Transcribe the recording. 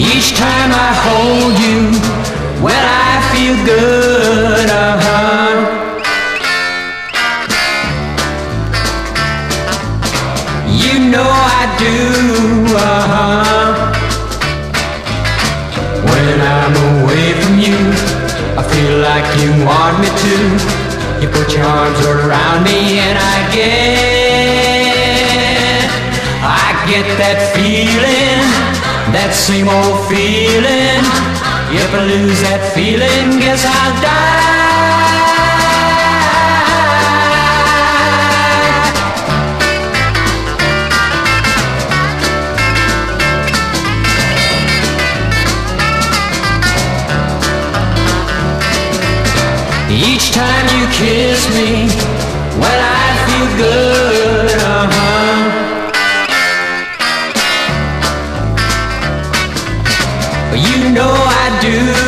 Each time I hold you, well, I feel good, You know I do, When I'm away from you, I feel like you want me to. You put your arms around me and I get that feeling, that same old feeling. If I lose that feeling, guess I'll die. Each time you kiss me, well, I feel good, You know I do.